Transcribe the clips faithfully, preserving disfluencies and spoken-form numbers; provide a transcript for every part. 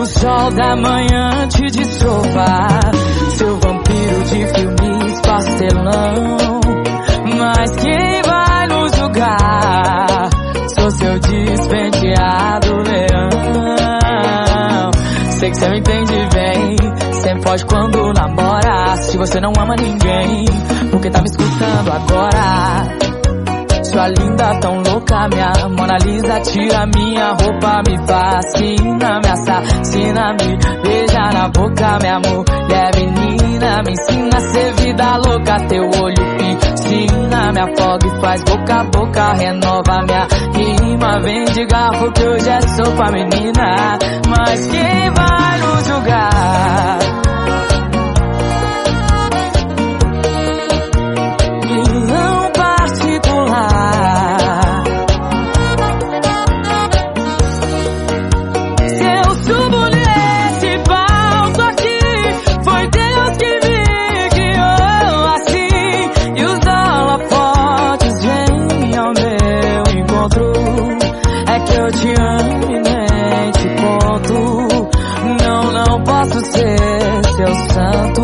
sol da manhã antes de sovar, seu vampiro de filmes pastelão. Mas quem vai nos julgar? Sou seu despenteado leão. Sei que cê me entende bem, sempre pode quando namora. Se você não ama ninguém, porque tá me escutando agora? Sua linda tão louca, minha Mona Lisa, tira minha roupa, me fascina, me assassina, me beija na boca, minha mulher menina, me ensina a ser vida louca, teu olho piscina, me afoga e faz boca a boca, renova minha rima, vem de garfo que hoje é sopa, menina, mas quem vai nos julgar? Eu te amo e nem te conto. Não, não posso ser seu santo.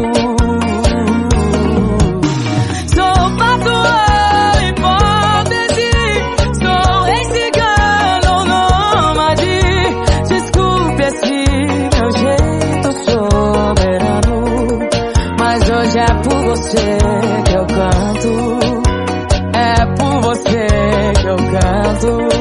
Sou patrão, hipótese, sou ex-cigano, nômade. Desculpe esse meu jeito soberano, mas hoje é por você que eu canto. É por você que eu canto.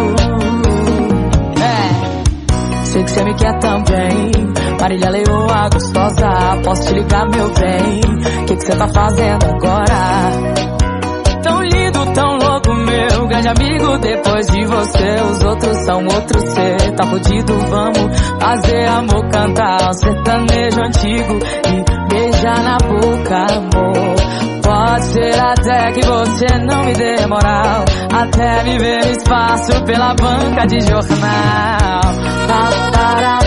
Sei que cê me quer também, Marília Leoa gostosa, posso te ligar, meu bem? Que que cê tá fazendo agora? Tão lindo, tão louco, meu grande amigo. Depois de você, os outros são outros. Cê tá fudido, vamos fazer amor, cantar um sertanejo antigo e beijar na boca, amor. Pode ser até que você não me dê moral, até me ver no espaço pela banca de jornal. Para